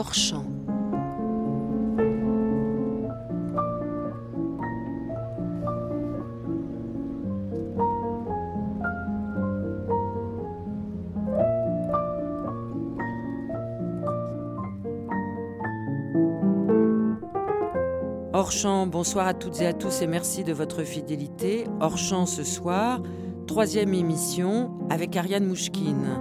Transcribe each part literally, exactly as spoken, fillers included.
hors champ. Hors champ, bonsoir à toutes et à tous et merci de votre fidélité. Hors champ ce soir, troisième émission avec Ariane Mouchkine.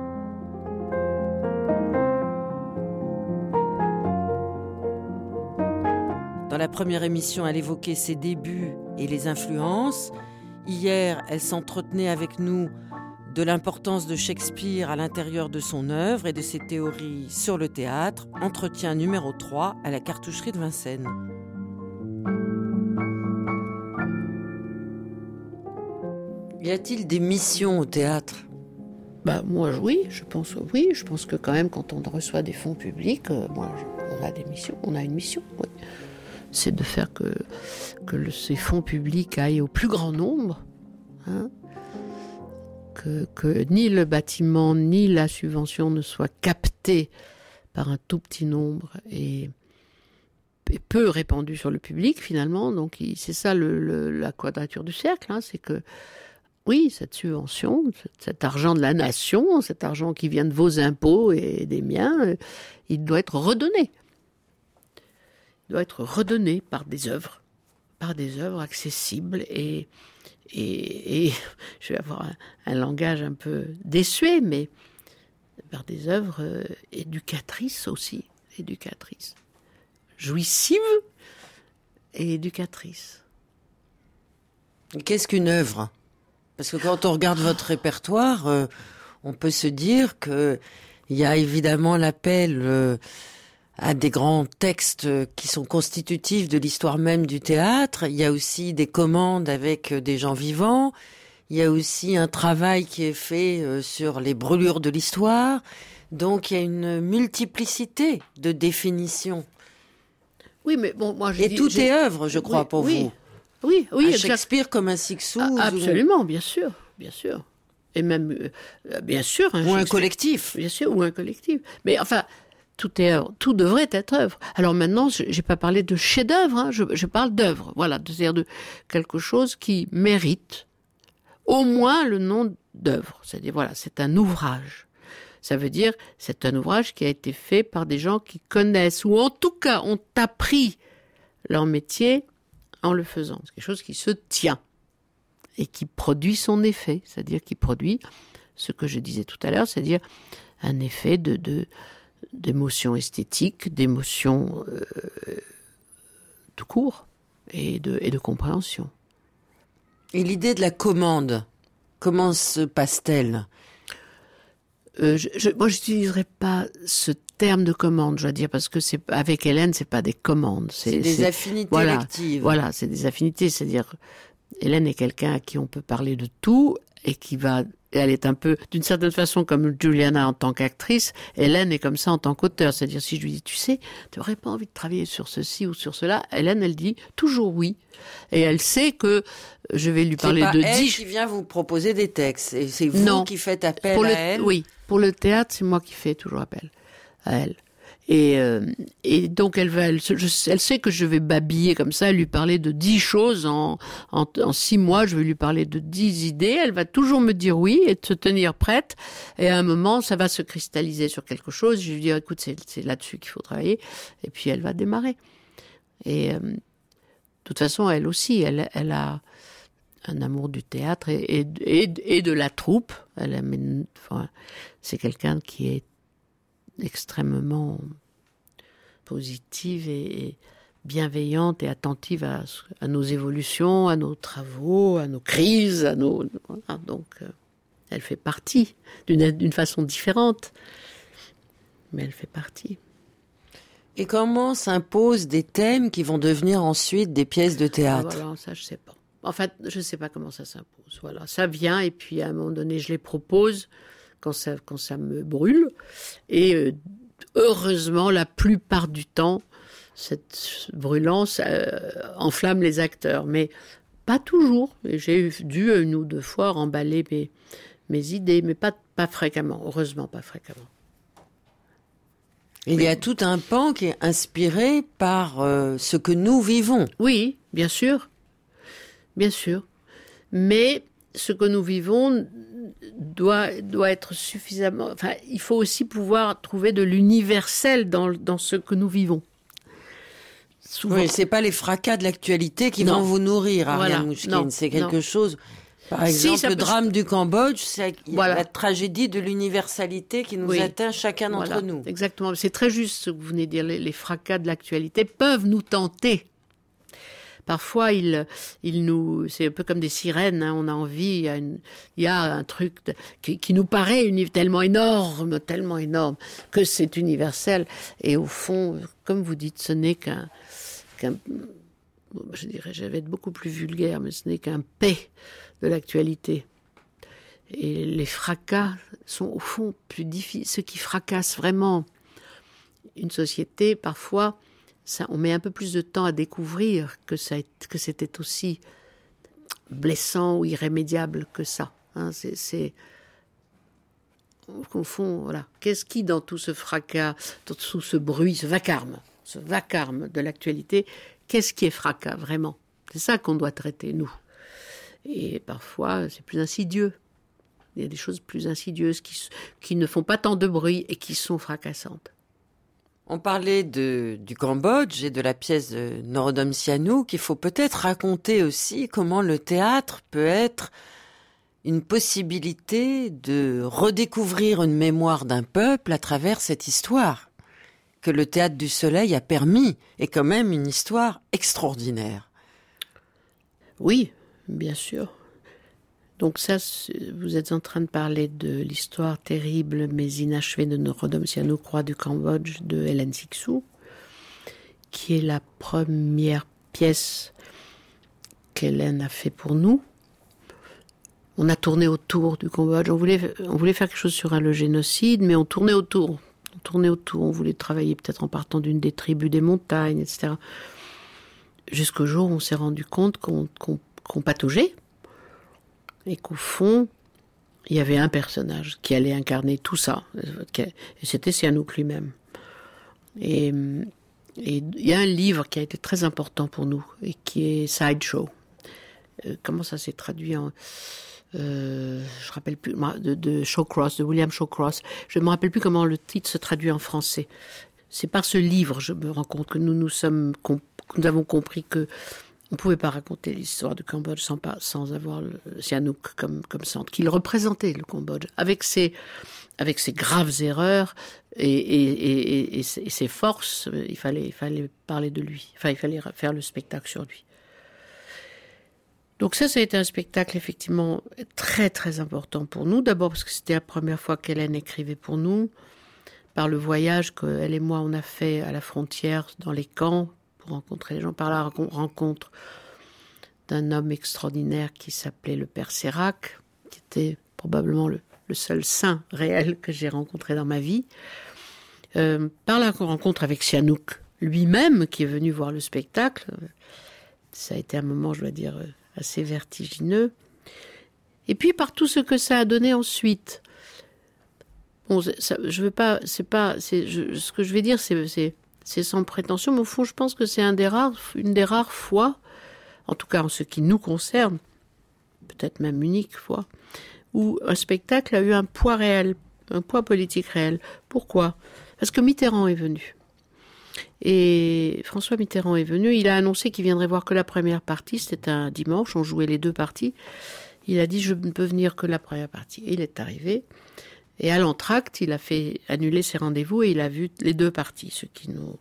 Dans la première émission, elle évoquait ses débuts et les influences. Hier, elle s'entretenait avec nous de l'importance de Shakespeare à l'intérieur de son œuvre et de ses théories sur le théâtre. Entretien numéro trois à la cartoucherie de Vincennes. Y a-t-il des missions au théâtre ? Bah moi oui, je pense oui, je pense que quand même quand on reçoit des fonds publics, euh, moi, on a des missions, on a une mission, oui. C'est de faire que, que le, ces fonds publics aillent au plus grand nombre, hein, que, que ni le bâtiment ni la subvention ne soient captés par un tout petit nombre et, et peu répandus sur le public finalement. Donc il, c'est ça le, le, la quadrature du cercle, hein, c'est que oui, cette subvention, cet argent de la nation, cet argent qui vient de vos impôts et des miens, il doit être redonné. Il doit être redonné par des œuvres, par des œuvres accessibles et, et, et je vais avoir un, un langage un peu désuet, mais par des œuvres éducatrices aussi, éducatrices, jouissives et éducatrices. Qu'est-ce qu'une œuvre ? Parce que quand on regarde votre répertoire, euh, on peut se dire que il y a évidemment l'appel euh, à des grands textes qui sont constitutifs de l'histoire même du théâtre. Il y a aussi des commandes avec des gens vivants. Il y a aussi un travail qui est fait euh, sur les brûlures de l'histoire. Donc il y a une multiplicité de définitions. Oui, mais bon, moi je Et dis, tout j'ai... est œuvre, je crois, oui, pour oui. vous. Oui, oui, à Shakespeare comme un Sixou. Ah, absolument, bien sûr, bien sûr. Et même, euh, bien sûr. Hein, ou un collectif. Bien sûr, ou un collectif. Mais enfin, tout est œuvre, tout devrait être œuvre. Alors maintenant, j'ai pas parlé de chef-d'œuvre, hein, je, je parle d'œuvre. Voilà, c'est-à-dire de quelque chose qui mérite au moins le nom d'œuvre. C'est-à-dire, voilà, c'est un ouvrage. Ça veut dire, c'est un ouvrage qui a été fait par des gens qui connaissent, ou en tout cas ont appris leur métier en le faisant. C'est quelque chose qui se tient et qui produit son effet, c'est-à-dire qui produit ce que je disais tout à l'heure, c'est-à-dire un effet de, de, d'émotion esthétique, d'émotion euh, tout court et de, et de compréhension. Et l'idée de la commande, comment se passe-t-elle ? euh, je, je, Moi, je n'utiliserai pas ce terme de commande, je dois dire, parce que c'est avec Hélène, c'est pas des commandes, c'est, c'est des c'est, affinités voilà, électives. Voilà, c'est des affinités, c'est-à-dire Hélène est quelqu'un à qui on peut parler de tout et qui va, elle est un peu, d'une certaine façon, comme Juliana en tant qu'actrice, Hélène est comme ça en tant qu'auteur, c'est-à-dire si je lui dis, tu sais, tu n'aurais pas envie de travailler sur ceci ou sur cela, Hélène, elle dit toujours oui, et elle sait que je vais lui parler de dix. C'est pas elle dix... qui vient vous proposer des textes, et c'est vous non, qui faites appel pour à le, elle. Oui, pour le théâtre, c'est moi qui fais toujours appel à elle. Et, euh, et donc elle va, elle, je, elle sait que je vais babiller comme ça, lui parler de dix choses en, en, en six mois. Je vais lui parler de dix idées. Elle va toujours me dire oui et se tenir prête. Et à un moment, ça va se cristalliser sur quelque chose. Je lui dis écoute, c'est, c'est là-dessus qu'il faut travailler. Et puis elle va démarrer. Et euh, de toute façon, elle aussi, elle, elle a un amour du théâtre et, et, et, et de la troupe. Elle amène, enfin, c'est quelqu'un qui est extrêmement positive et, et bienveillante et attentive à, à nos évolutions, à nos travaux, à nos crises, à nos voilà, donc euh, elle fait partie d'une, d'une façon différente, mais elle fait partie. Et comment s'imposent des thèmes qui vont devenir ensuite des pièces de théâtre ? Ah, voilà, ça je sais pas. En fait, je sais pas comment ça s'impose. Voilà, ça vient et puis à un moment donné, je les propose. Quand ça, quand ça me brûle. Et euh, heureusement, la plupart du temps, cette brûlance euh, enflamme les acteurs. Mais pas toujours. Et j'ai dû une ou deux fois remballer mes, mes idées, mais pas, pas fréquemment. Heureusement, pas fréquemment. Il y a tout un pan qui est inspiré par euh, ce que nous vivons. Oui, bien sûr. Bien sûr. Mais ce que nous vivons doit, doit être suffisamment... Enfin, il faut aussi pouvoir trouver de l'universel dans, dans ce que nous vivons. Souvent. Oui, c'est pas les fracas de l'actualité qui non. vont vous nourrir, Ariane voilà. Mouchkine. Non. C'est quelque non. chose... Par exemple, si, le drame du Cambodge, c'est voilà. la tragédie de l'universalité qui nous oui. atteint chacun d'entre voilà. nous. Exactement. C'est très juste ce que vous venez de dire. Les, les fracas de l'actualité peuvent nous tenter. Parfois, ils, ils nous, c'est un peu comme des sirènes. Hein, on a envie, il y a, une, il y a un truc de, qui, qui nous paraît uni, tellement énorme, tellement énorme que c'est universel. Et au fond, comme vous dites, ce n'est qu'un, qu'un je dirais, je vais être beaucoup plus vulgaire, mais ce n'est qu'un paix de l'actualité. Et les fracas sont au fond plus difficiles. Ce qui fracasse vraiment une société, parfois, ça, on met un peu plus de temps à découvrir que, ça, que c'était aussi blessant ou irrémédiable que ça. Hein, c'est, c'est... Au fond, voilà. Qu'est-ce qui, dans tout ce fracas, dans tout ce bruit, ce vacarme, ce vacarme de l'actualité, qu'est-ce qui est fracas, vraiment ? C'est ça qu'on doit traiter, nous. Et parfois, c'est plus insidieux. Il y a des choses plus insidieuses qui, qui ne font pas tant de bruit et qui sont fracassantes. On parlait de, du Cambodge et de la pièce de Norodom Sihanouk. Il faut peut-être raconter aussi comment le théâtre peut être une possibilité de redécouvrir une mémoire d'un peuple à travers cette histoire. Que le Théâtre du Soleil a permis, est quand même une histoire extraordinaire. Oui, bien sûr. Donc ça, vous êtes en train de parler de l'histoire terrible mais inachevée de Norodom Sihanouk, roi du Cambodge, de Hélène Cixous, qui est la première pièce qu'Hélène a fait pour nous. On a tourné autour du Cambodge. On voulait, on voulait faire quelque chose sur le génocide, mais on tournait autour. On tournait autour, on voulait travailler peut-être en partant d'une des tribus des montagnes, et cetera. Jusqu'au jour où on s'est rendu compte qu'on, qu'on, qu'on pataugeait et qu'au fond, il y avait un personnage qui allait incarner tout ça. Et c'était Sihanouk lui-même. Et, et il y a un livre qui a été très important pour nous et qui est Sideshow. Euh, comment ça s'est traduit en... Euh, je ne me rappelle plus, de, de Shawcross, de William Shawcross. Je ne me rappelle plus comment le titre se traduit en français. C'est par ce livre, je me rends compte que nous nous sommes, que nous avons compris que on ne pouvait pas raconter l'histoire du Cambodge sans, pas, sans avoir le Sihanouk comme, comme centre, qu'il représentait le Cambodge, avec ses, avec ses graves erreurs et, et, et, et, et ses forces. Il fallait, il fallait parler de lui, enfin, il fallait faire le spectacle sur lui. Donc ça, ça a été un spectacle effectivement très très important pour nous. D'abord parce que c'était la première fois qu'Hélène écrivait pour nous, par le voyage qu'elle et moi on a fait à la frontière, dans les camps, pour rencontrer les gens, par la rencontre d'un homme extraordinaire qui s'appelait le Père Sérac, qui était probablement le, le seul saint réel que j'ai rencontré dans ma vie, euh, par la rencontre avec Sihanouk lui-même, qui est venu voir le spectacle. Ça a été un moment, je dois dire, assez vertigineux. Et puis par tout ce que ça a donné ensuite. Bon, ça, je veux pas, c'est pas, c'est, je, ce que je vais dire, c'est, c'est, c'est sans prétention, mais au fond, je pense que c'est un des rares, une des rares fois, en tout cas en ce qui nous concerne, peut-être même unique fois, où un spectacle a eu un poids réel, un poids politique réel. Pourquoi ? Parce que Mitterrand est venu. Et François Mitterrand est venu, il a annoncé qu'il viendrait voir que la première partie, c'était un dimanche, on jouait les deux parties. Il a dit, je ne peux venir que la première partie. Et il est arrivé, et à l'entracte, il a fait annuler ses rendez-vous et il a vu les deux parties, ce qui nous,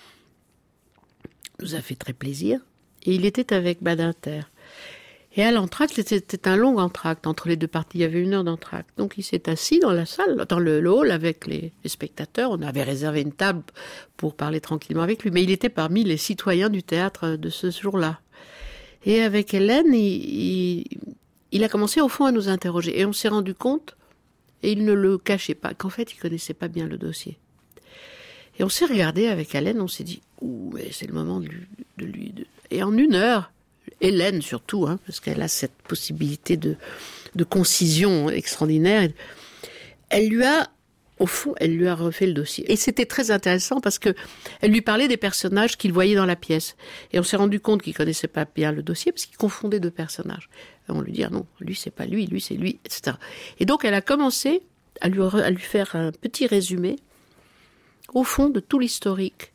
nous a fait très plaisir. Et il était avec Badinter. Et à l'entracte, c'était un long entracte entre les deux parties. Il y avait une heure d'entracte. Donc il s'est assis dans la salle, dans le hall avec les, les spectateurs. On avait réservé une table pour parler tranquillement avec lui. Mais il était parmi les citoyens du théâtre de ce jour-là. Et avec Hélène, il, il, il a commencé au fond à nous interroger. Et on s'est rendu compte, et il ne le cachait pas, qu'en fait il connaissait pas bien le dossier. Et on s'est regardé avec Hélène, on s'est dit, ouh, mais c'est le moment de lui... De lui de... Et en une heure... Hélène surtout, hein, parce qu'elle a cette possibilité de, de concision extraordinaire. Elle lui a, au fond, elle lui a refait le dossier. Et c'était très intéressant parce que elle lui parlait des personnages qu'il voyait dans la pièce. Et on s'est rendu compte qu'il connaissait pas bien le dossier parce qu'il confondait deux personnages. Et on lui dit, ah non, lui c'est pas lui, lui c'est lui, et cetera. Et donc elle a commencé à lui, à lui faire un petit résumé, au fond, de tout l'historique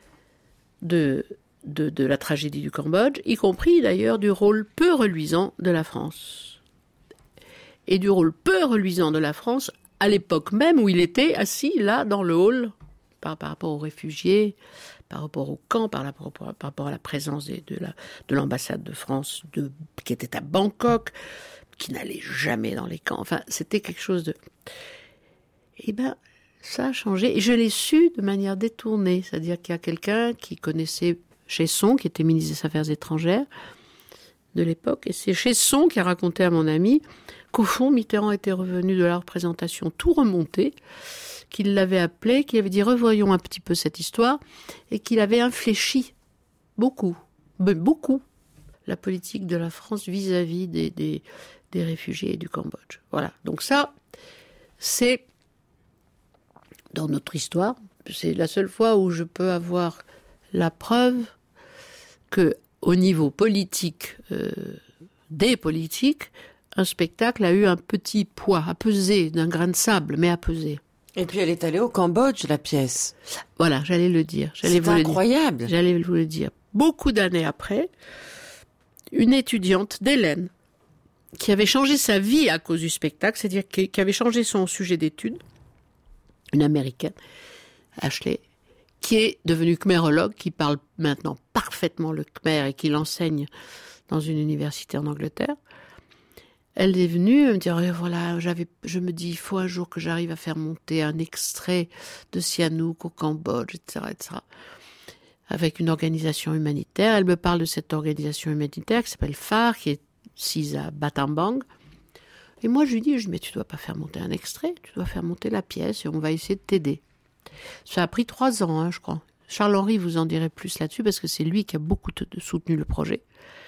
de, de, de la tragédie du Cambodge, y compris d'ailleurs du rôle peu reluisant de la France. Et du rôle peu reluisant de la France à l'époque même où il était assis là dans le hall, par, par rapport aux réfugiés, par rapport au camp, par, la, par, par rapport à la présence de, de, la, de l'ambassade de France de, qui était à Bangkok, qui n'allait jamais dans les camps. Enfin, c'était quelque chose de... Eh bien, ça a changé. Et je l'ai su de manière détournée. C'est-à-dire qu'il y a quelqu'un qui connaissait Chesson, qui était ministre des Affaires étrangères de l'époque, et c'est Chesson qui a raconté à mon ami qu'au fond, Mitterrand était revenu de la représentation tout remonté, qu'il l'avait appelé, qu'il avait dit « revoyons un petit peu cette histoire », et qu'il avait infléchi beaucoup, beaucoup, la politique de la France vis-à-vis des, des, des réfugiés du Cambodge. Voilà, donc ça, c'est, dans notre histoire, c'est la seule fois où je peux avoir la preuve que, au niveau politique, euh, des politiques, un spectacle a eu un petit poids, à peser, d'un grain de sable, mais à peser. Et puis elle est allée au Cambodge, la pièce. Voilà, j'allais le dire. J'allais C'est vous incroyable. Le dire. J'allais vous le dire. Beaucoup d'années après, une étudiante d'Hélène, qui avait changé sa vie à cause du spectacle, c'est-à-dire qui avait changé son sujet d'étude, une américaine, Ashley, qui est devenue khmérologue, qui parle maintenant parfaitement le khmer et qui l'enseigne dans une université en Angleterre. Elle est venue me dire, oh, voilà, j'avais, je me dis, il faut un jour que j'arrive à faire monter un extrait de Sihanouk au Cambodge, et cetera, et cetera. Avec une organisation humanitaire. Elle me parle de cette organisation humanitaire qui s'appelle F A R, qui est sise à Battambang. Et moi, je lui dis, je dis, mais tu dois pas faire monter un extrait, tu dois faire monter la pièce et on va essayer de t'aider. Ça a pris trois ans, hein, je crois. Charles-Henri vous en dirait plus là-dessus parce que c'est lui qui a beaucoup t- soutenu le projet.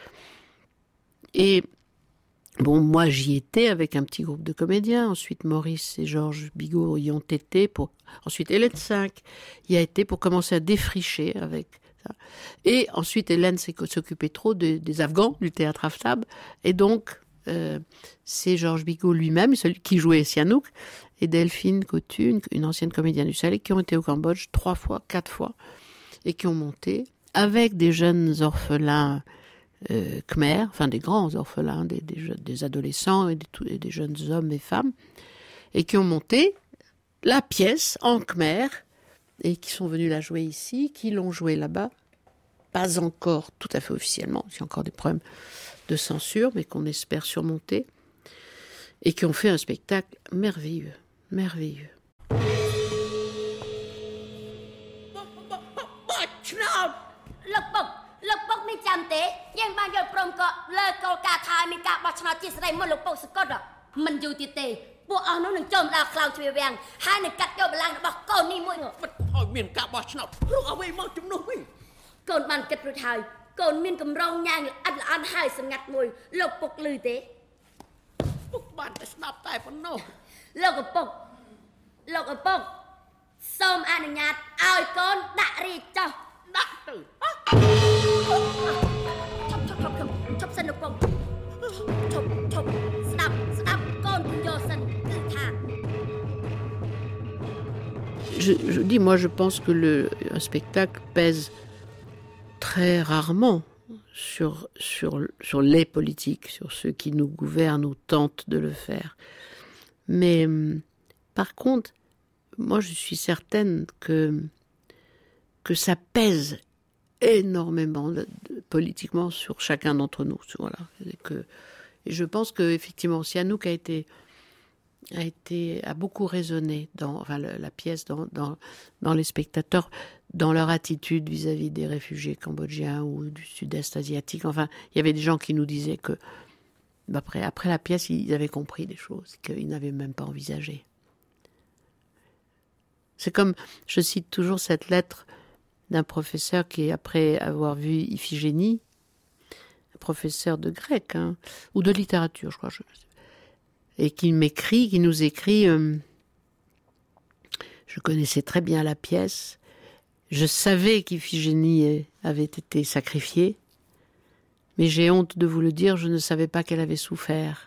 Et bon, moi, j'y étais avec un petit groupe de comédiens. Ensuite, Maurice et Georges Bigot y ont été pour... Ensuite, Hélène cinq y a été pour commencer à défricher avec ça. Et ensuite, Hélène s'est s'occupait trop de, des Afghans, du théâtre Aftab. Et donc, euh, c'est Georges Bigot lui-même, celui qui jouait Sihanouk, et Delphine Cotu, une, une ancienne comédienne du Salé, qui ont été au Cambodge trois fois, quatre fois, et qui ont monté avec des jeunes orphelins Euh, khmer, enfin des grands orphelins, des, des, des adolescents et des, et des jeunes hommes et femmes, et qui ont monté la pièce en khmer, et qui sont venus la jouer ici, qui l'ont jouée là-bas, pas encore tout à fait officiellement, il y a encore des problèmes de censure, mais qu'on espère surmonter, et qui ont fait un spectacle merveilleux, merveilleux. Je, je dis, moi, je pense que le, un spectacle pèse très rarement sur, sur, sur les politiques, sur ceux qui nous gouvernent ou tentent de le faire. Mais par contre, moi, je suis certaine que, que ça pèse énormément de, de, politiquement sur chacun d'entre nous. Voilà. Et, que, et je pense qu'effectivement, Sihanouk a été... a été a beaucoup résonné dans enfin le, la pièce dans, dans dans les spectateurs, dans leur attitude vis-à-vis des réfugiés cambodgiens ou du sud-est asiatique. Enfin, il y avait des gens qui nous disaient que après après la pièce, ils avaient compris des choses qu'ils n'avaient même pas envisagées. C'est comme, je cite toujours cette lettre d'un professeur qui, après avoir vu Iphigénie, un professeur de grec hein, ou de littérature, je crois. Je, et qui m'écrit, qui nous écrit euh, Je connaissais très bien la pièce. Je savais qu'Iphigénie avait été sacrifiée. Mais j'ai honte de vous le dire, je ne savais pas qu'elle avait souffert.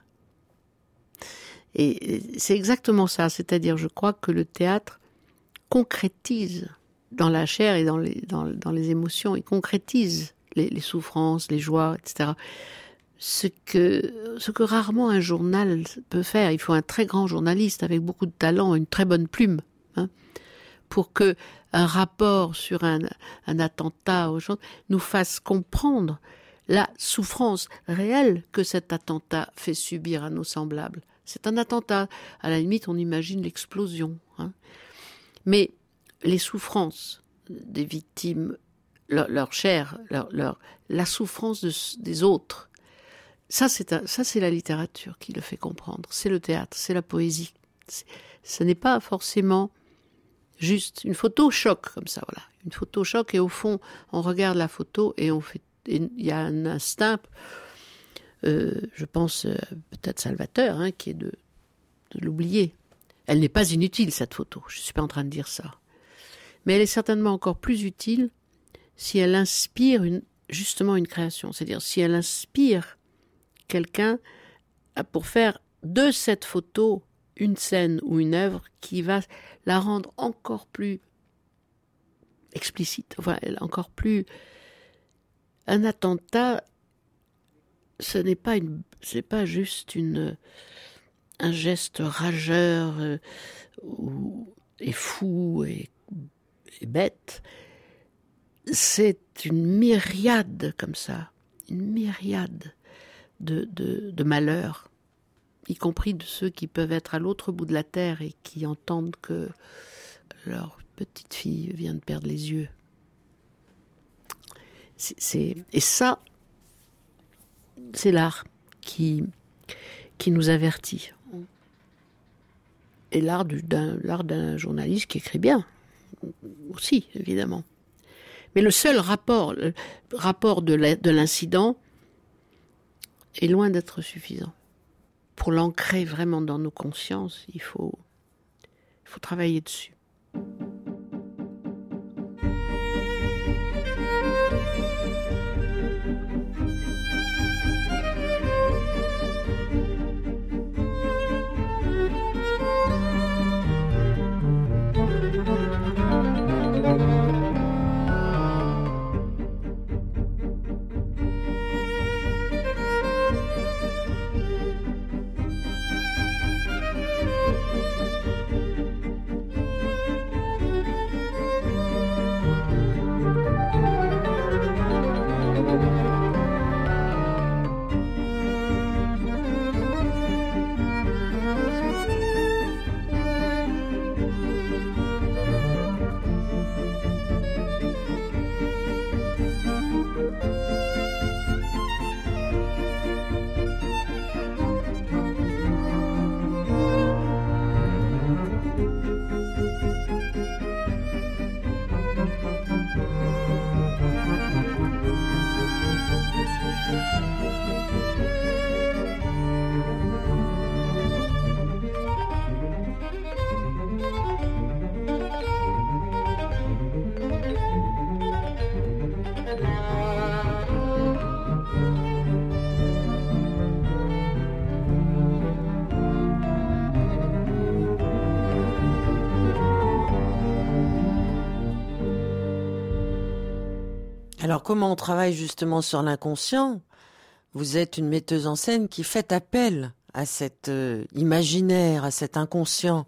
Et c'est exactement ça. C'est-à-dire, je crois que le théâtre concrétise dans la chair et dans les, dans, dans les émotions, il concrétise les, les souffrances, les joies, et cetera. Ce que, ce que rarement un journal peut faire. Il faut un très grand journaliste avec beaucoup de talent, une très bonne plume, hein, pour que un rapport sur un, un attentat aux gens nous fasse comprendre la souffrance réelle que cet attentat fait subir à nos semblables. C'est un attentat. À la limite, on imagine l'explosion, hein. Mais les souffrances des victimes, leur, leur chair, leur, leur, la souffrance de, des autres, ça c'est, un, ça c'est la littérature qui le fait comprendre. C'est le théâtre, c'est la poésie. C'est, ce n'est pas forcément juste une photo choc comme ça, voilà. Une photo choc et au fond, on regarde la photo et on fait, il y a un instinct, euh, je pense euh, peut-être Salvateur, hein, qui est de, de l'oublier. Elle n'est pas inutile, cette photo. Je ne suis pas en train de dire ça. Mais elle est certainement encore plus utile si elle inspire une, justement une création. C'est-à-dire si elle inspire quelqu'un pour faire de cette photo une scène ou une œuvre qui va la rendre encore plus explicite, enfin, encore plus... Un attentat, ce n'est pas, une, ce n'est pas juste une... un geste rageur euh, ou, et fou et, et bête, c'est une myriade comme ça, une myriade de, de, de malheurs, y compris de ceux qui peuvent être à l'autre bout de la terre et qui entendent que leur petite fille vient de perdre les yeux. C'est, c'est, et ça, c'est l'art qui, qui nous avertit. Et l'art, du, d'un, l'art d'un journaliste qui écrit bien, aussi, évidemment. Mais le seul rapport, le rapport de, la, de l'incident est loin d'être suffisant. Pour l'ancrer vraiment dans nos consciences, il faut, il faut travailler dessus. Alors, comment on travaille justement sur l'inconscient ? Vous êtes une metteuse en scène qui fait appel à cet euh, imaginaire, à cet inconscient.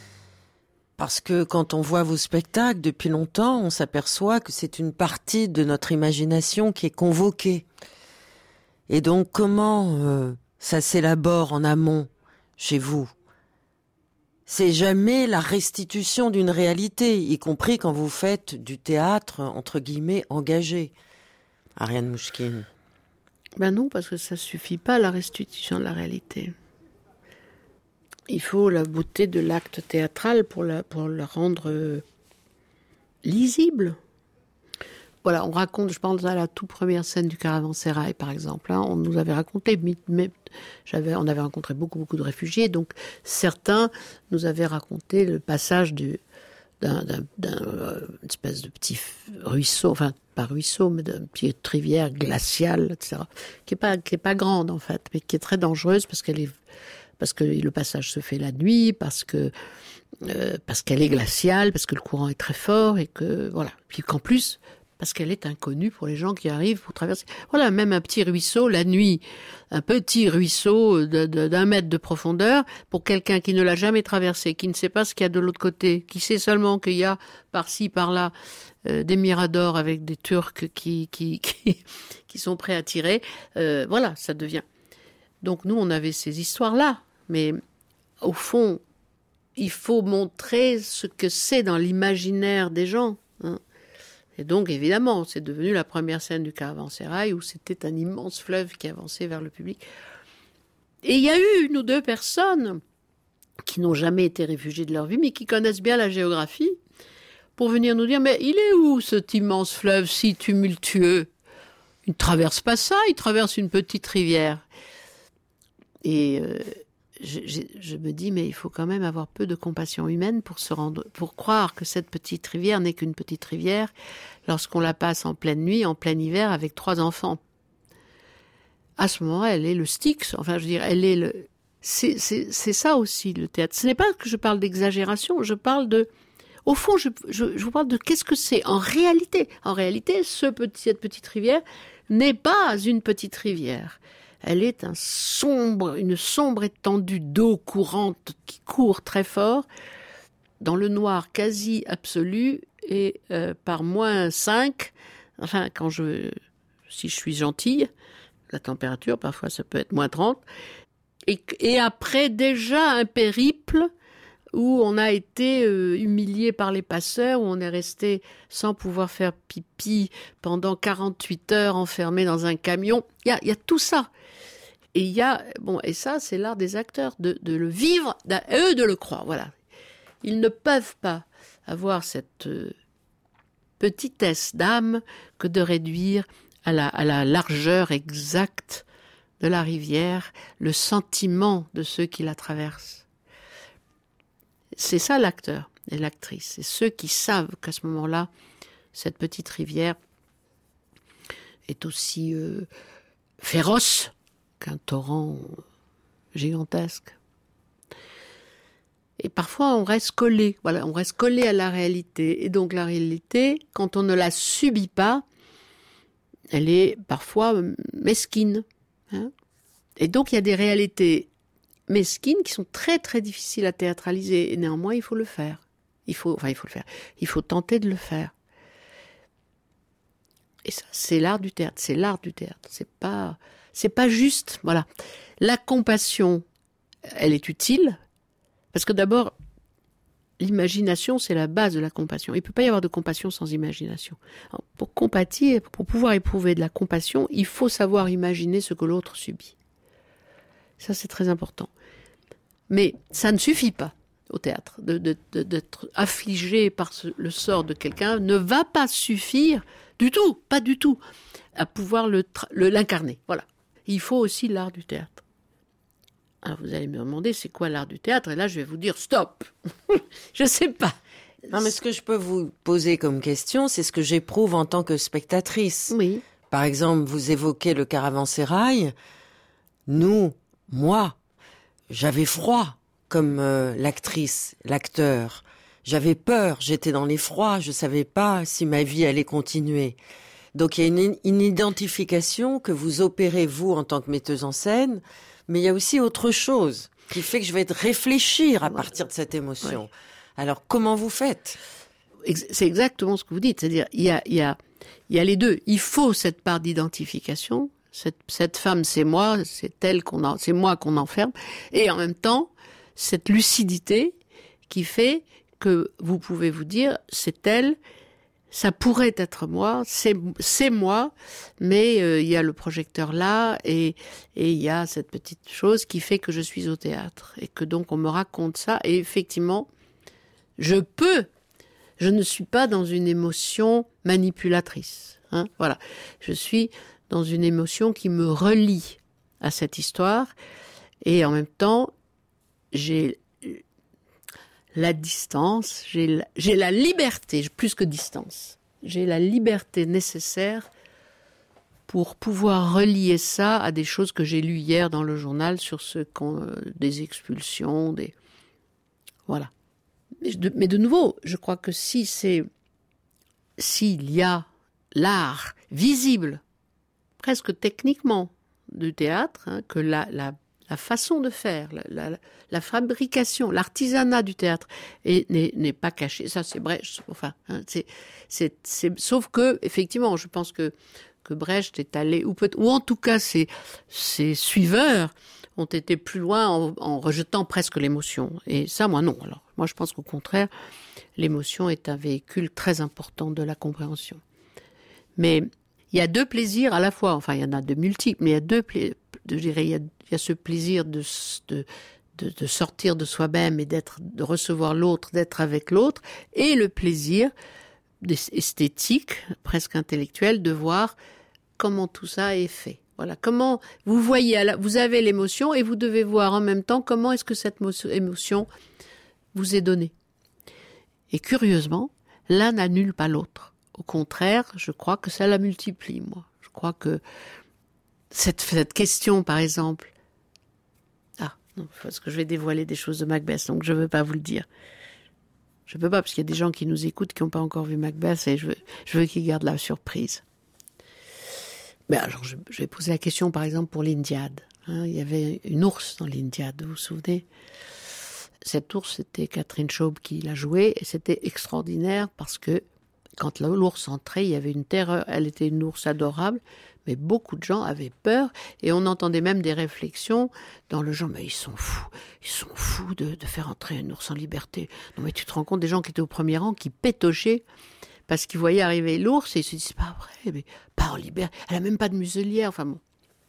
Parce que quand on voit vos spectacles depuis longtemps, on s'aperçoit que c'est une partie de notre imagination qui est convoquée. Et donc, comment euh, ça s'élabore en amont chez vous ? C'est jamais la restitution d'une réalité, y compris quand vous faites du théâtre, entre guillemets, engagé. Ariane Mouchkine. Ben non, parce que ça suffit pas, la restitution de la réalité. Il faut la beauté de l'acte théâtral pour la, pour la rendre euh, lisible. Voilà, on raconte, je pense à la toute première scène du Caravansérail, par exemple. Hein, on nous avait raconté, mais, mais j'avais, on avait rencontré beaucoup, beaucoup de réfugiés, donc certains nous avaient raconté le passage du, d'un, d'un, d'un euh, une espèce de petit ruisseau, enfin pas ruisseau, mais d'une petite rivière glaciale, et cetera, qui est pas qui est pas grande en fait, mais qui est très dangereuse parce qu'elle est parce que le passage se fait la nuit, parce que euh, parce qu'elle est glaciale, parce que le courant est très fort et que voilà. Puis qu'en plus, parce qu'elle est inconnue pour les gens qui arrivent pour traverser. Voilà, même un petit ruisseau la nuit, un petit ruisseau de, de, d'un mètre de profondeur, pour quelqu'un qui ne l'a jamais traversé, qui ne sait pas ce qu'il y a de l'autre côté, qui sait seulement qu'il y a par-ci, par-là euh, des miradors avec des Turcs qui qui qui, qui sont prêts à tirer. Euh, voilà, ça devient. Donc nous, on avait ces histoires-là. Mais au fond, il faut montrer ce que c'est dans l'imaginaire des gens. Hein. Et donc, évidemment, c'est devenu la première scène du Caravansérail où c'était un immense fleuve qui avançait vers le public. Et il y a eu une ou deux personnes qui n'ont jamais été réfugiées de leur vie, mais qui connaissent bien la géographie, pour venir nous dire, mais il est où cet immense fleuve si tumultueux ? Il ne traverse pas ça, il traverse une petite rivière. Et... Euh, Je, je, je me dis, mais il faut quand même avoir peu de compassion humaine pour se rendre, pour croire que cette petite rivière n'est qu'une petite rivière lorsqu'on la passe en pleine nuit, en plein hiver, avec trois enfants. À ce moment-là, elle est le Styx. Enfin, je veux dire, elle est le. C'est, c'est, c'est ça aussi le théâtre. Ce n'est pas que je parle d'exagération. Je parle de. Au fond, je, je, je vous parle de qu'est-ce que c'est en réalité. En réalité, ce petit, cette petite rivière n'est pas une petite rivière. Elle est un sombre, une sombre étendue d'eau courante qui court très fort, dans le noir quasi absolu, et euh, par moins cinq, enfin, quand je, si je suis gentille, la température, parfois ça peut être moins trente, et, et après déjà un périple où on a été euh, humilié par les passeurs, où on est resté sans pouvoir faire pipi pendant quarante-huit heures enfermé dans un camion. Il y a, il y a tout ça. Et il y a, bon, et ça, c'est l'art des acteurs, de, de le vivre, eux de le croire, voilà. Ils ne peuvent pas avoir cette euh, petitesse d'âme que de réduire à la, à la largeur exacte de la rivière le sentiment de ceux qui la traversent. C'est ça l'acteur et l'actrice. C'est ceux qui savent qu'à ce moment-là, cette petite rivière est aussi euh, féroce qu'un torrent gigantesque. Et parfois, on reste collé. Voilà, on reste collé à la réalité. Et donc, la réalité, quand on ne la subit pas, elle est parfois mesquine. Hein. Et donc, il y a des réalités mesquines qui sont très, très difficiles à théâtraliser. Et néanmoins, il faut le faire. Il faut, enfin, il faut le faire. Il faut tenter de le faire. Et ça, c'est l'art du théâtre. C'est l'art du théâtre. C'est pas... C'est pas juste, voilà. La compassion, elle est utile, parce que d'abord, l'imagination, c'est la base de la compassion. Il ne peut pas y avoir de compassion sans imagination. Alors, pour compatir, pour pouvoir éprouver de la compassion, il faut savoir imaginer ce que l'autre subit. Ça, c'est très important. Mais ça ne suffit pas au théâtre. De, de, de, d'être affligé par ce, le sort de quelqu'un ne va pas suffire du tout, pas du tout, à pouvoir le, le, l'incarner. Voilà. Il faut aussi l'art du théâtre. Alors vous allez me demander, c'est quoi l'art du théâtre ? Et là, je vais vous dire, stop. Je ne sais pas. Non, mais ce que je peux vous poser comme question, c'est ce que j'éprouve en tant que spectatrice. Oui. Par exemple, vous évoquez le Caravansérail. Nous, moi, j'avais froid comme euh, l'actrice, l'acteur. J'avais peur, j'étais dans l'effroi, je ne savais pas si ma vie allait continuer. Donc il y a une, une identification que vous opérez, vous, en tant que metteuse en scène, mais il y a aussi autre chose qui fait que je vais réfléchir à partir de cette émotion. Ouais. Alors, comment vous faites ? C'est exactement ce que vous dites, c'est-à-dire il y a, il y a, il y a les deux. Il faut cette part d'identification. Cette, cette femme, c'est moi, c'est elle qu'on en, c'est moi qu'on enferme, et en même temps, cette lucidité qui fait que vous pouvez vous dire, c'est elle. Ça pourrait être moi, c'est, c'est moi, mais euh, il y a le projecteur là, et et il y a cette petite chose qui fait que je suis au théâtre, et que donc on me raconte ça, et effectivement, je peux, je ne suis pas dans une émotion manipulatrice, hein, voilà, je suis dans une émotion qui me relie à cette histoire, et en même temps, j'ai la distance, j'ai la, j'ai la liberté, plus que distance, j'ai la liberté nécessaire pour pouvoir relier ça à des choses que j'ai lues hier dans le journal sur ce qu'on, euh, des expulsions, des... Voilà. Mais de, mais de nouveau, je crois que si c'est... S'il y a l'art visible, presque techniquement, du théâtre, hein, que la, la, la façon de faire, la, la, la fabrication, l'artisanat du théâtre est, n'est, n'est pas caché. Ça, c'est Brecht. Enfin, hein, c'est, c'est, c'est, sauf que, effectivement, je pense que que Brecht est allé, ou, peut, ou en tout cas ses, ses suiveurs ont été plus loin en, en rejetant presque l'émotion. Et ça, moi, non. Alors, moi, je pense qu'au contraire, l'émotion est un véhicule très important de la compréhension. Mais il y a deux plaisirs à la fois, enfin, il y en a de multiples, mais il y a deux plaisirs, je dirais, il y a, il y a ce plaisir de, de, de, de sortir de soi-même et d'être, de recevoir l'autre, d'être avec l'autre, et le plaisir esthétique, presque intellectuel, de voir comment tout ça est fait. Voilà, comment vous voyez, vous avez l'émotion et vous devez voir en même temps comment est-ce que cette émotion vous est donnée. Et curieusement, l'un n'annule pas l'autre. Au contraire, je crois que ça la multiplie, moi. Je crois que cette, cette question, par exemple, ah, non, parce que je vais dévoiler des choses de Macbeth, donc je ne veux pas vous le dire. Je peux pas, parce qu'il y a des gens qui nous écoutent qui n'ont pas encore vu Macbeth et je veux, je veux qu'ils gardent la surprise. Mais alors, je, je vais poser la question, par exemple, pour l'Iliade. Hein, il y avait une ours dans l'Iliade, vous vous souvenez ? Cette ours, c'était Catherine Schaub qui l'a jouée et c'était extraordinaire parce que quand l'ours entrait, il y avait une terreur. Elle était une ours adorable, mais beaucoup de gens avaient peur et on entendait même des réflexions dans le genre, mais ils sont fous, ils sont fous de, de faire entrer un ours en liberté. Non mais tu te rends compte des gens qui étaient au premier rang, qui pétochaient parce qu'ils voyaient arriver l'ours et ils se disaient, c'est pas vrai, mais pas en liberté, elle a même pas de muselière, enfin bon.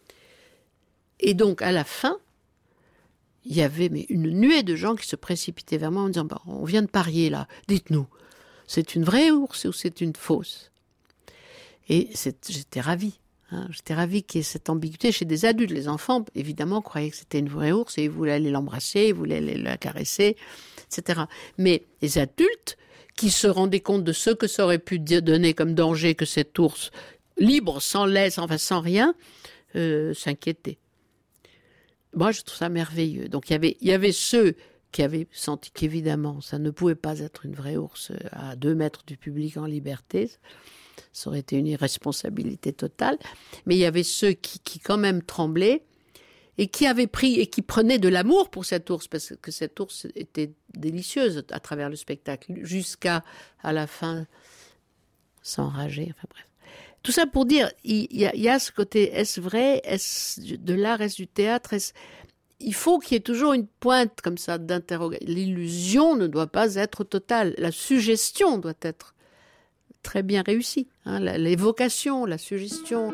Et donc à la fin, il y avait mais une nuée de gens qui se précipitaient vers moi en disant, bah, on vient de parier là, dites-nous, c'est une vraie ours ou c'est une fausse ? Et c'est, j'étais ravie. Hein, j'étais ravie qu'il y ait cette ambiguïté chez des adultes. Les enfants, évidemment, croyaient que c'était une vraie ours et ils voulaient aller l'embrasser, ils voulaient aller la caresser, et cetera. Mais les adultes, qui se rendaient compte de ce que ça aurait pu donner comme danger que cette ours, libre, sans laisse, enfin sans rien, euh, s'inquiétaient. Moi, je trouve ça merveilleux. Donc, il y avait, il y avait ceux qui avaient senti qu'évidemment, ça ne pouvait pas être une vraie ours à deux mètres du public en liberté. Ça aurait été une irresponsabilité totale. Mais il y avait ceux qui, qui quand même tremblaient et qui avaient pris et qui prenaient de l'amour pour cette ours, parce que cette ours était délicieuse à travers le spectacle, jusqu'à à la fin s'enrager. Enfin bref. Tout ça pour dire, il y a, il y a ce côté, est-ce vrai, est-ce de l'art, est-ce du théâtre, est-ce... Il faut qu'il y ait toujours une pointe comme ça d'interrogation. L'illusion ne doit pas être totale. La suggestion doit être très bien réussie. Hein, l'évocation, la suggestion.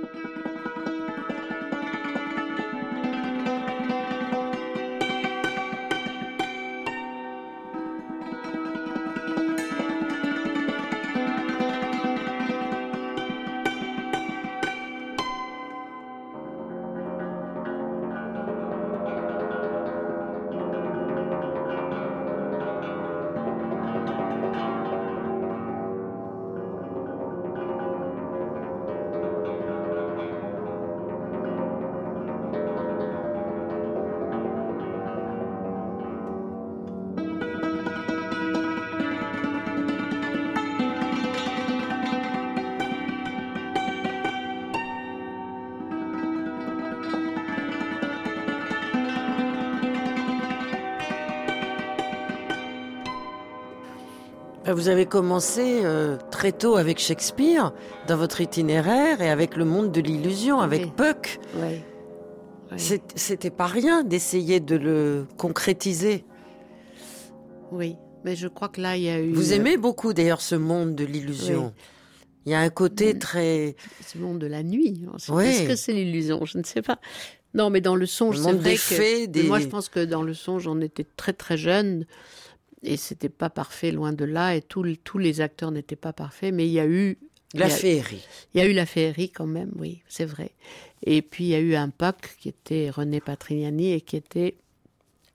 Vous avez commencé euh, très tôt avec Shakespeare, dans votre itinéraire, et avec le monde de l'illusion, avec oui. Puck. Oui. Oui. C'est, c'était pas rien d'essayer de le concrétiser. Oui, mais je crois que là, il y a eu... Vous aimez beaucoup, d'ailleurs, ce monde de l'illusion. Oui. Il y a un côté mmh. très... Ce monde de la nuit. Oui. Est-ce que c'est l'illusion ? Je ne sais pas. Non, mais dans le songe, le c'est vrai des que... Fées, des... Moi, je pense que dans le songe, on était très, très jeunes. Et c'était pas parfait, loin de là, et tous tous les acteurs n'étaient pas parfaits, mais il y a eu... La il y a, féerie. Il y a eu la féerie quand même, oui, c'est vrai. Et puis il y a eu un Puck qui était René Patrignani et qui était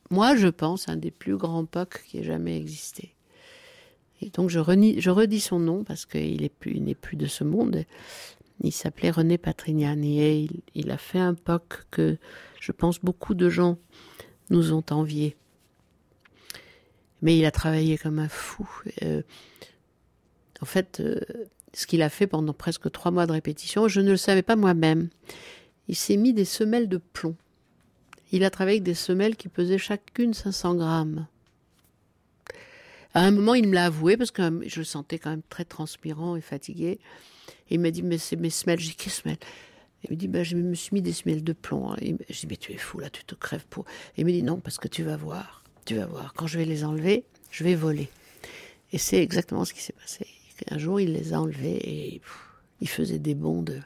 moi, je pense, un des plus grands P O C qui ait jamais existé. Et donc, je, renie, je redis son nom parce qu'il n'est plus, il n'est plus de ce monde. Il s'appelait René Patrignani et il, il a fait un P O C que je pense beaucoup de gens nous ont envié. Mais il a travaillé comme un fou. Euh, en fait, euh, ce qu'il a fait pendant presque trois mois de répétition, je ne le savais pas moi-même. Il s'est mis des semelles de plomb. Il a travaillé avec des semelles qui pesaient chacune cinq cents grammes. À un moment, il me l'a avoué, parce que je le sentais quand même très transpirant et fatigué. Et il m'a dit, mais c'est mes semelles. J'ai dit, quelles semelles? Il me dit, ben, je me suis mis des semelles de plomb. Et je dis, mais tu es fou, là, tu te crèves pour... Et il me dit, non, parce que tu vas voir, tu vas voir. Quand je vais les enlever, je vais voler. Et c'est exactement ce qui s'est passé. Un jour, il les a enlevés et pff, il faisait des bonds de...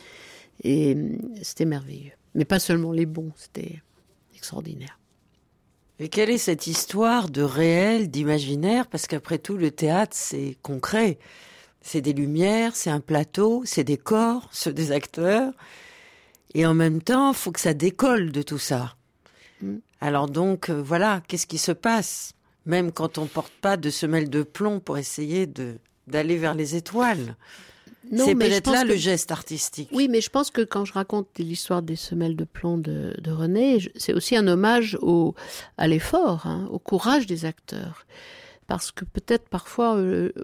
Et c'était merveilleux. Mais pas seulement les bonds, c'était extraordinaire. Et quelle est cette histoire de réel, d'imaginaire? Parce qu'après tout, le théâtre, c'est concret. C'est des lumières, c'est un plateau, c'est des corps, c'est des acteurs. Et en même temps, il faut que ça décolle de tout ça. Mm. Alors donc, euh, voilà, qu'est-ce qui se passe? Même quand on ne porte pas de semelle de plomb pour essayer de, d'aller vers les étoiles. Non, c'est peut-être là que... le geste artistique. Oui, mais je pense que quand je raconte l'histoire des semelles de plomb de, de René, je, c'est aussi un hommage au, à l'effort, hein, au courage des acteurs. Parce que peut-être parfois, euh,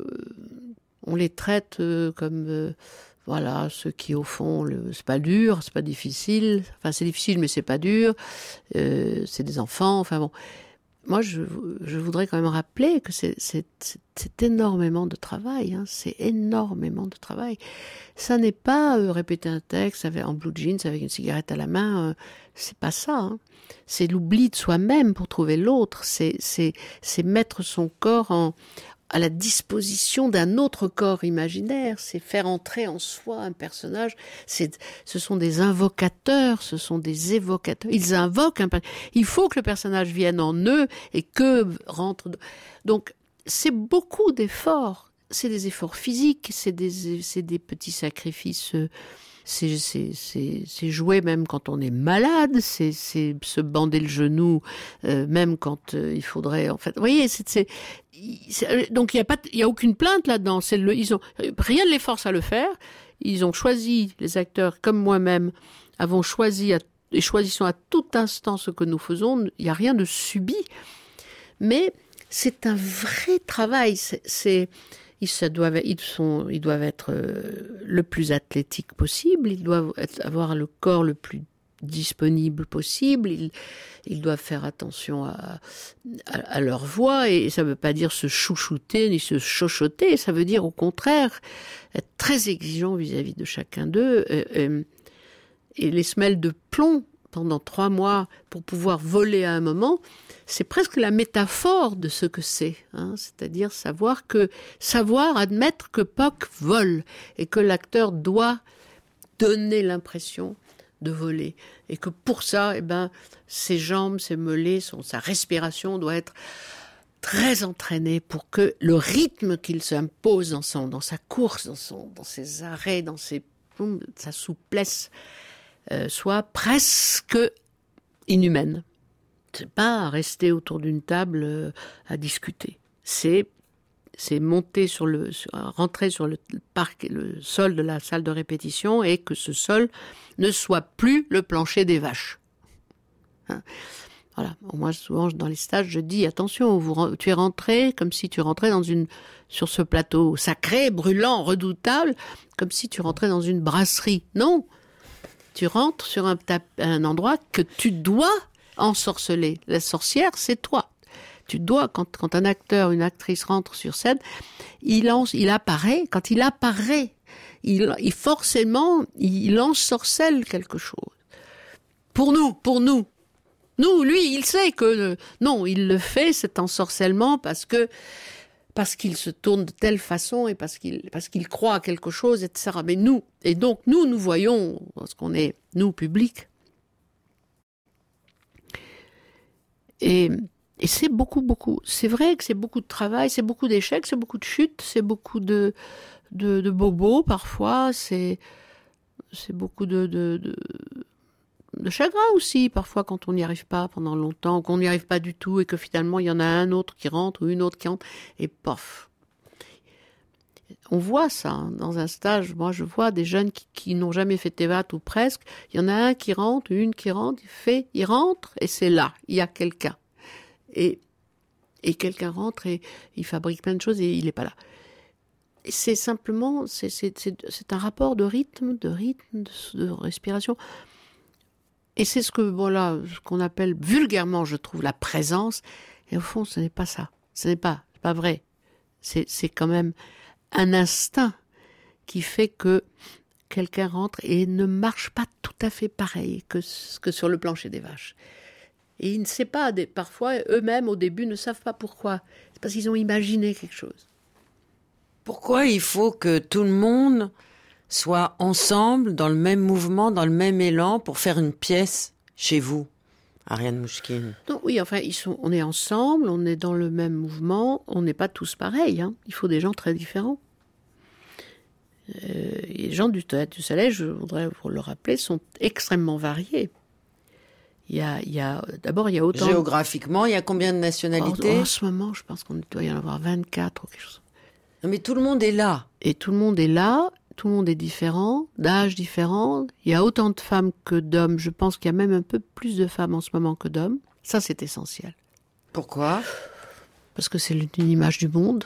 on les traite euh, comme, euh, voilà, ceux qui au fond, le, c'est pas dur, c'est pas difficile. Enfin, c'est difficile, mais c'est pas dur. Euh, c'est des enfants, enfin bon... Moi, je, je voudrais quand même rappeler que c'est, c'est, c'est, c'est énormément de travail. Hein, c'est énormément de travail. Ça n'est pas euh, répéter un texte avec, en blue jeans avec une cigarette à la main. Euh, c'est pas ça. Hein. C'est l'oubli de soi-même pour trouver l'autre. C'est, c'est, c'est mettre son corps en, à la disposition d'un autre corps imaginaire. C'est faire entrer en soi un personnage. C'est, ce sont des invocateurs, ce sont des évocateurs. Ils invoquent un personnage. Il faut que le personnage vienne en eux et que rentre. Donc, c'est beaucoup d'efforts. C'est des efforts physiques, c'est des, c'est des petits sacrifices. C'est, c'est, c'est, c'est jouer même quand on est malade, c'est, c'est se bander le genou, euh, même quand euh, il faudrait, en fait. Vous voyez, c'est, c'est, c'est donc il y a pas, il y a aucune plainte là-dedans. C'est le, ils ont rien ne les force à le faire. Ils ont choisi, les acteurs comme moi-même, avons choisi à, et choisissons à tout instant ce que nous faisons. Il y a rien de subi, mais c'est un vrai travail. C'est, c'est Ils, ça doivent, ils, sont, ils doivent être euh, le plus athlétique possible, ils doivent être, avoir le corps le plus disponible possible, ils, ils doivent faire attention à, à, à leur voix, et ça ne veut pas dire se chouchouter ni se chochoter, ça veut dire au contraire être très exigeant vis-à-vis de chacun d'eux. Euh, euh, et les semelles de plomb pendant trois mois pour pouvoir voler à un moment, c'est presque la métaphore de ce que c'est, hein, c'est-à-dire savoir que, savoir admettre que P O C vole et que l'acteur doit donner l'impression de voler et que pour ça, eh ben, ses jambes, ses mollets, son, sa respiration doit être très entraînée pour que le rythme qu'il s'impose dans son, dans sa course, dans son, dans ses arrêts, dans ses, sa souplesse, euh, soit presque inhumaine. C'est pas rester autour d'une table euh, à discuter. C'est, c'est monter sur le, sur, rentrer sur le parc, le sol de la salle de répétition et que ce sol ne soit plus le plancher des vaches. Hein? Voilà. Moi, souvent, dans les stages, je dis, attention, vous, tu es rentré comme si tu rentrais dans une, sur ce plateau sacré, brûlant, redoutable, comme si tu rentrais dans une brasserie. Non. Tu rentres sur un, un endroit que tu dois ensorceler. La sorcière, c'est toi. Tu dois, quand, quand un acteur, une actrice rentre sur scène, il, en, il apparaît, quand il apparaît, il, il forcément, il ensorcelle quelque chose. Pour nous, pour nous. Nous, lui, il sait que, non, il le fait, cet ensorcellement, parce que, parce qu'il se tourne de telle façon et parce qu'il, parce qu'il croit à quelque chose, et cetera. Mais nous, et donc nous, nous voyons, parce qu'on est, nous, public, et, et c'est beaucoup, beaucoup. C'est vrai que c'est beaucoup de travail, c'est beaucoup d'échecs, c'est beaucoup de chutes, c'est beaucoup de, de, de bobos parfois, c'est, c'est beaucoup de, de, de, de chagrin aussi, parfois quand on n'y arrive pas pendant longtemps, qu'on n'y arrive pas du tout et que finalement il y en a un autre qui rentre ou une autre qui rentre et pof. On voit ça hein, dans un stage. Moi, je vois des jeunes qui, qui n'ont jamais fait théâtre ou presque. Il y en a un qui rentre, une qui rentre, il fait, il rentre et c'est là, il y a quelqu'un. Et, et quelqu'un rentre et il fabrique plein de choses et il n'est pas là. Et c'est simplement, c'est, c'est, c'est, c'est un rapport de rythme, de rythme, de, de respiration. Et c'est ce que, voilà, ce qu'on appelle vulgairement, je trouve, la présence. Et au fond, ce n'est pas ça. Ce n'est pas, c'est pas vrai. C'est, c'est quand même un instinct qui fait que quelqu'un rentre et ne marche pas tout à fait pareil que, que sur le plancher des vaches. Et il ne sait pas, des, parfois, eux-mêmes, au début, ne savent pas pourquoi. C'est parce qu'ils ont imaginé quelque chose. Pourquoi il faut que tout le monde soit ensemble, dans le même mouvement, dans le même élan, pour faire une pièce chez vous, Ariane Mouchkine? Non, oui, enfin, ils sont, on est ensemble, on est dans le même mouvement, on n'est pas tous pareils. Hein. Il faut des gens très différents. Euh, les gens du Théâtre du Salège, je voudrais vous le rappeler, sont extrêmement variés. Il y a, il y a, d'abord, il y a autant... Géographiquement, il y a combien de nationalités? En, en ce moment, je pense qu'on doit y en avoir vingt-quatre ou quelque chose. Non, mais tout le monde est là. Et tout le monde est là, tout le monde est différent, d'âge différent. Il y a autant de femmes que d'hommes. Je pense qu'il y a même un peu plus de femmes en ce moment que d'hommes. Ça, c'est essentiel. Pourquoi? Parce que c'est une image du monde.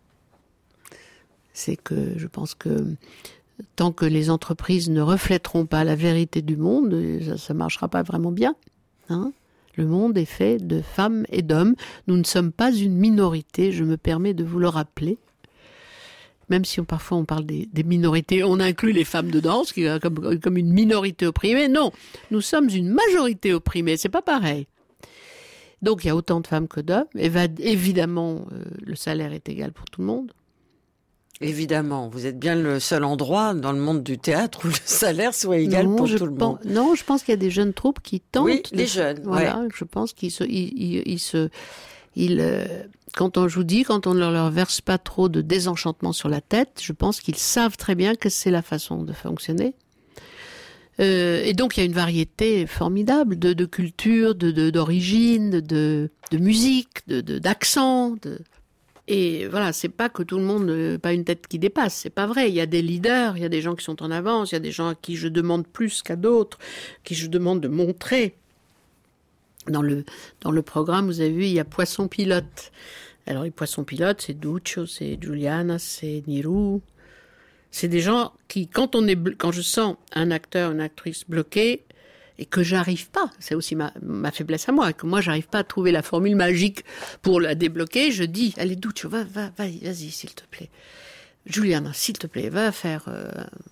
C'est que je pense que tant que les entreprises ne reflèteront pas la vérité du monde, ça ne marchera pas vraiment bien. Hein? Le monde est fait de femmes et d'hommes. Nous ne sommes pas une minorité, je me permets de vous le rappeler. Même si on, parfois on parle des, des minorités, on inclut les femmes dedans, ce qui est comme, comme une minorité opprimée. Non, nous sommes une majorité opprimée, c'est pas pareil. Donc il y a autant de femmes que d'hommes. Et va, évidemment, euh, le salaire est égal pour tout le monde. Évidemment, vous êtes bien le seul endroit dans le monde du théâtre où le salaire soit égal non, pour je tout le pense, monde. Non, je pense qu'il y a des jeunes troupes qui tentent. Oui, de, les jeunes. Voilà, ouais. Je pense qu'ils se, ils, ils, ils se, ils, euh, quand on, je vous dis, quand on ne leur verse pas trop de désenchantement sur la tête, je pense qu'ils savent très bien que c'est la façon de fonctionner. Euh, et donc il y a une variété formidable de, de culture, de, de, d'origine, de, de musique, de, de, d'accent. De... Et voilà, c'est pas que tout le monde, euh, pas une tête qui dépasse, c'est pas vrai. Il y a des leaders, il y a des gens qui sont en avance, il y a des gens à qui je demande plus qu'à d'autres, qui je demande de montrer. Dans le, dans le programme, vous avez vu, il y a Poisson Pilote. Alors les Poissons Pilotes, c'est Duccio, c'est Giuliana, c'est Nirou. C'est des gens qui, quand on est, quand je sens un acteur, une actrice bloquée, et que j'arrive pas, c'est aussi ma, ma faiblesse à moi, que moi j'arrive pas à trouver la formule magique pour la débloquer, je dis, allez Duccio, va, va, vas-y, vas-y, s'il te plaît. Giuliana, s'il te plaît, va faire euh,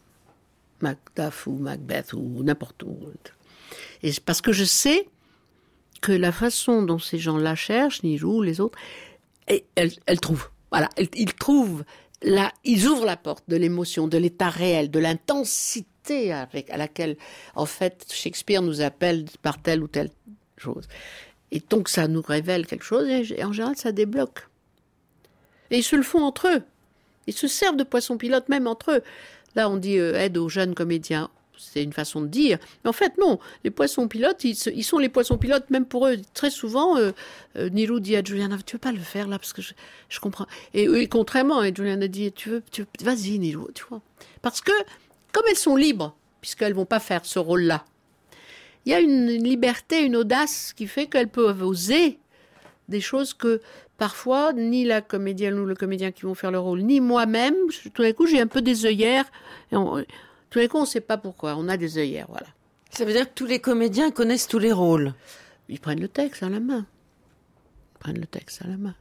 Macduff ou Macbeth ou n'importe où. Et parce que je sais que la façon dont ces gens-là cherchent, Nirou, les autres, et elle, elle trouve. Voilà, elle, ils trouvent, la, ils ouvrent la porte de l'émotion, de l'état réel, de l'intensité avec à laquelle, en fait, Shakespeare nous appelle par telle ou telle chose. Et donc, ça nous révèle quelque chose, et en général, ça débloque. Et ils se le font entre eux. Ils se servent de poisson pilote même entre eux. Là, on dit euh, aide aux jeunes comédiens. C'est une façon de dire. Mais en fait, non. Les poissons pilotes, ils, se, ils sont les poissons pilotes même pour eux. Très souvent, euh, euh, Nirou dit à Giuliana, tu veux pas le faire là parce que je, je comprends. Et, et contrairement, et Giuliana dit, tu veux, tu veux, vas-y Nirou, tu vois. Parce que, comme elles sont libres, puisqu'elles vont pas faire ce rôle-là, il y a une, une liberté, une audace qui fait qu'elles peuvent oser des choses que parfois, ni la comédienne ou le comédien qui vont faire le rôle, ni moi-même, tout d'un coup, j'ai un peu des œillères. Et on, tout d'un coup, on ne sait pas pourquoi. On a des œillères, voilà. Ça veut dire que tous les comédiens connaissent tous les rôles. Ils prennent le texte à la main. Ils prennent le texte à la main.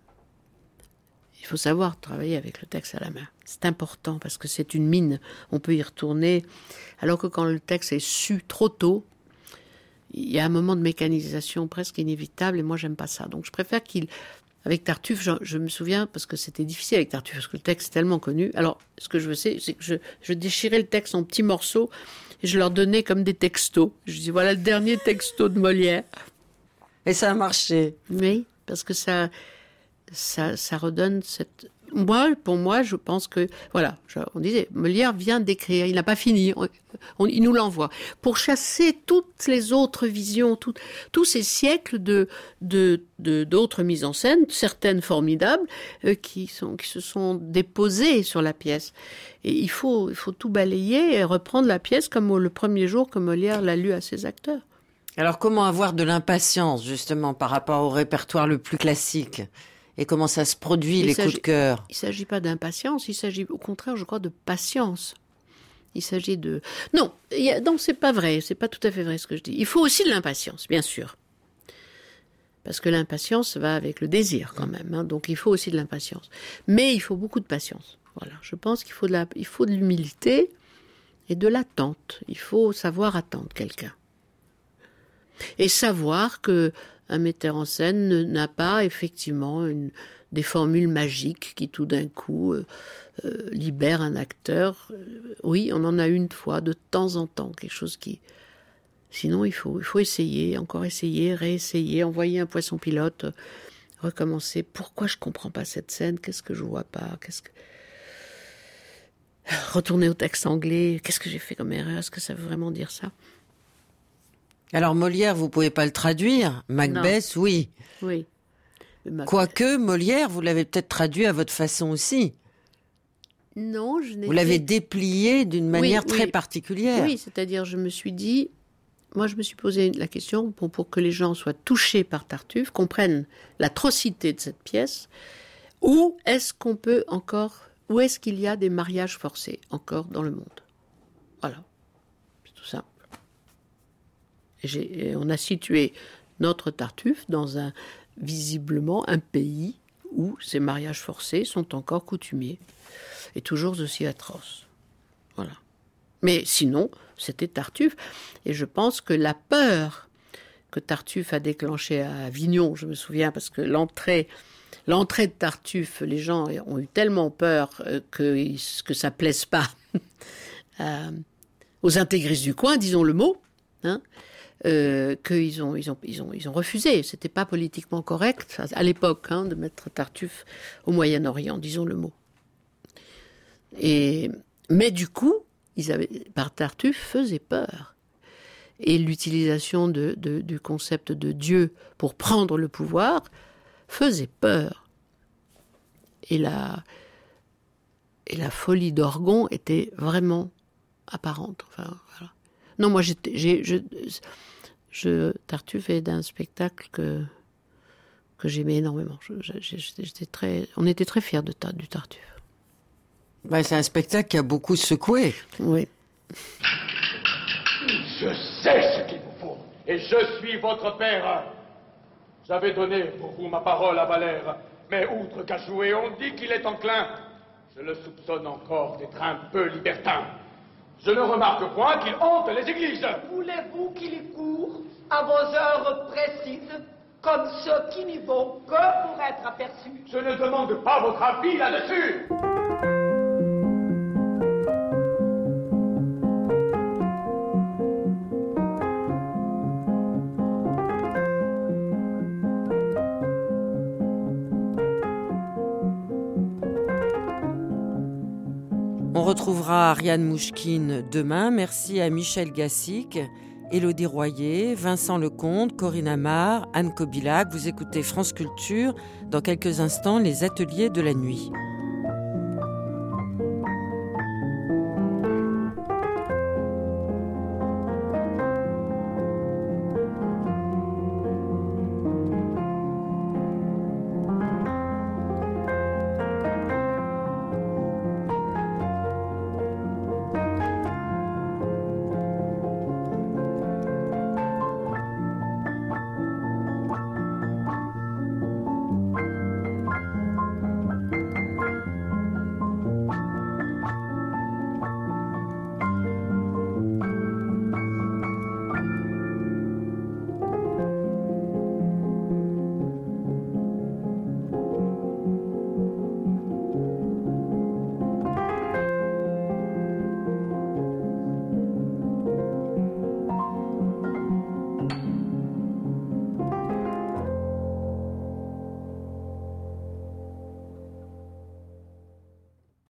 Il faut savoir travailler avec le texte à la main. C'est important parce que c'est une mine. On peut y retourner. Alors que quand le texte est su trop tôt, il y a un moment de mécanisation presque inévitable et moi, j'aime pas ça. Donc, je préfère qu'il... Avec Tartuffe, je, je me souviens, parce que c'était difficile avec Tartuffe, parce que le texte est tellement connu. Alors, ce que je veux, c'est, c'est que je, je déchirais le texte en petits morceaux et je leur donnais comme des textos. Je dis, voilà le dernier texto de Molière. Et ça a marché. Oui, parce que ça, ça, ça redonne cette Moi, pour moi, je pense que, voilà, je, on disait, Molière vient d'écrire, il n'a pas fini, on, on, il nous l'envoie, pour chasser toutes les autres visions, tout, tous ces siècles de, de, de, d'autres mises en scène, certaines formidables, euh, qui, sont, qui se sont déposées sur la pièce. Et il faut, il faut tout balayer et reprendre la pièce comme au, le premier jour que Molière l'a lu à ses acteurs. Alors, comment avoir de l'impatience, justement, par rapport au répertoire le plus classique ? Et comment ça se produit, il les coups de cœur? Il ne s'agit pas d'impatience, il s'agit au contraire, je crois, de patience. Il s'agit de... Non, il y a... non, c'est pas vrai, c'est pas tout à fait vrai ce que je dis. Il faut aussi de l'impatience, bien sûr. Parce que l'impatience va avec le désir, quand même. Hein, donc il faut aussi de l'impatience. Mais il faut beaucoup de patience. Voilà, je pense qu'il faut de, la... il faut de l'humilité et de l'attente. Il faut savoir attendre quelqu'un. Et savoir que un metteur en scène n'a pas effectivement une, des formules magiques qui tout d'un coup euh, euh, libèrent un acteur. Euh, oui, on en a une fois, de temps en temps, quelque chose qui... Sinon, il faut, il faut essayer, encore essayer, réessayer, envoyer un poisson pilote, euh, recommencer. Pourquoi je ne comprends pas cette scène? Qu'est-ce que je ne vois pas? Qu'est-ce que... Retourner au texte anglais. Qu'est-ce que j'ai fait comme erreur? Est-ce que ça veut vraiment dire ça? Alors Molière, vous pouvez pas le traduire. Macbeth, non. Oui. Oui. Quoique Molière, vous l'avez peut-être traduit à votre façon aussi. Non, je n'ai. Vous l'avez déplié d'une manière oui, très oui. particulière. Oui, c'est-à-dire, je me suis dit, moi, je me suis posé la question pour, pour que les gens soient touchés par Tartuffe, comprennent l'atrocité de cette pièce. Où est-ce qu'on peut encore, où est-ce qu'il y a des mariages forcés encore dans le monde? Voilà, c'est tout ça. J'ai, on a situé notre Tartuffe dans un, visiblement, un pays où ces mariages forcés sont encore coutumiers et toujours aussi atroces. Voilà. Mais sinon, c'était Tartuffe. Et je pense que la peur que Tartuffe a déclenchée à Avignon, je me souviens, parce que l'entrée, l'entrée de Tartuffe, les gens ont eu tellement peur que, que ça ne plaise pas euh, aux intégristes du coin, disons le mot, hein. Euh, qu'ils ont, ils ont, ils ont, ils ont refusé. C'était pas politiquement correct à, à l'époque hein, de mettre Tartuffe au Moyen-Orient, disons le mot. Et mais du coup, ils avaient, par Tartuffe faisait peur. Et l'utilisation de, de, du concept de Dieu pour prendre le pouvoir faisait peur. Et la, et la folie d'Orgon était vraiment apparente. Enfin, voilà. Non, moi, j'étais, j'ai, je, je, Tartuffe est d'un spectacle que, que j'aimais énormément. Je, je, j'étais très, on était très fiers de, du Tartuffe. Ben, c'est un spectacle qui a beaucoup secoué. Oui. Je sais ce qu'il vous faut, et je suis votre père. J'avais donné pour vous ma parole à Valère, mais outre qu'à jouer, on dit qu'il est enclin. Je le soupçonne encore d'être un peu libertin. Je ne remarque point qu'il hante les églises. Voulez-vous qu'il y court à vos heures précises, comme ceux qui n'y vont que pour être aperçus? Je ne demande pas votre avis là-dessus. On retrouvera Ariane Mouchkine demain. Merci à Michel Gassic, Élodie Royer, Vincent Lecomte, Corinne Amar, Anne Kobilac. Vous écoutez France Culture. Dans quelques instants, les ateliers de la nuit.